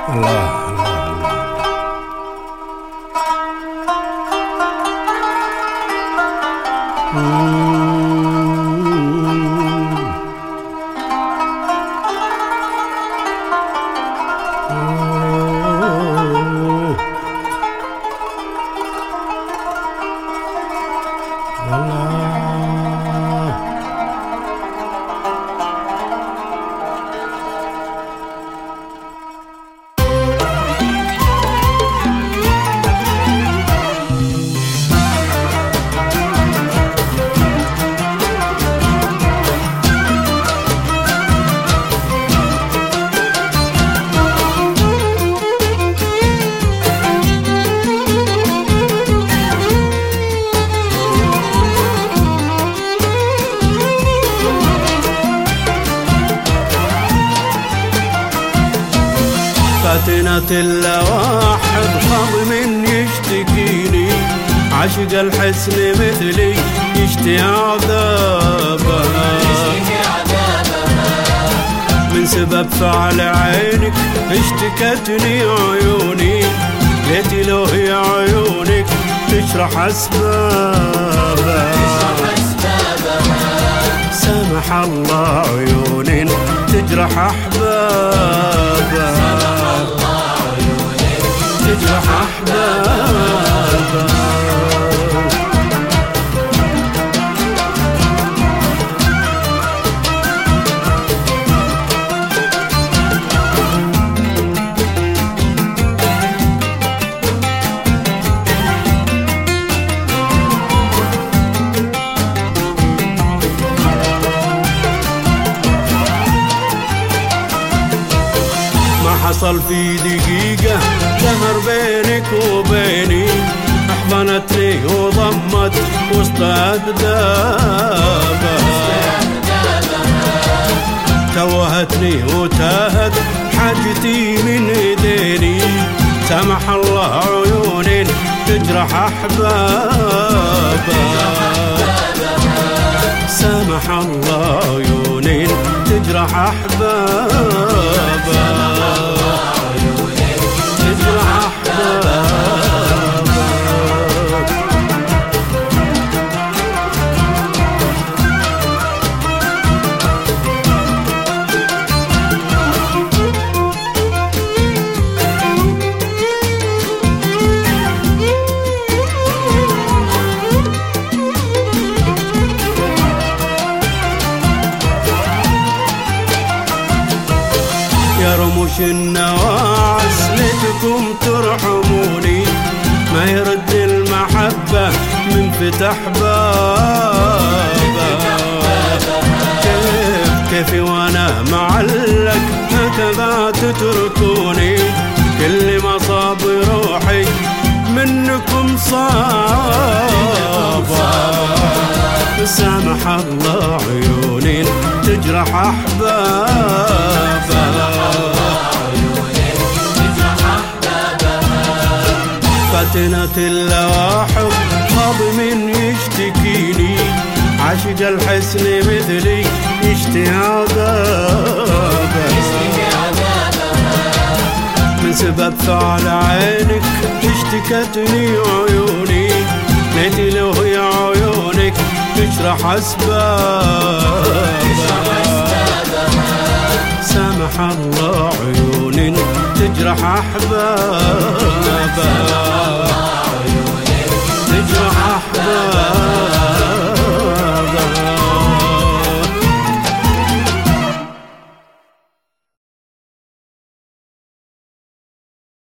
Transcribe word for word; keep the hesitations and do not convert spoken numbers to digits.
الله فاتنة اللواحظ خاض من يشتكيني، عشق الحسن مثلي يشتي عذابها، من سبب فعل عينك اشتكتني عيوني، ليتي لو هي عيونك تشرح اسبابها. سامح الله عيون تجرح احبابها، تجرح احبابها. حصل في دقيقة دهر بينك وبيني، احضنتني وضمت وسط أكدابها، توهتني وتاهت حاجتي من ايديني. سامح الله عيون تجرح احبابها، سامح الله عيون تجرح احبابها. يا رموش النواعس ليتكم ترحموني، ما يرد المحبة من فتح بابها. كيف كيفي وانا معلق هكذا تتركوني، كل ما صاب روحي منكم صابها. سامح الله عيون تجرح احبابها، فاتنة اللواحظ خاض من يشتكيني، عشق الحسن مثلي يشتي عذابها، من سبب فعل عينك اشتكتني عيوني، ليتي لو هي عيونك تشرح اسبابها. سامح الله عيون تجرح احبابها.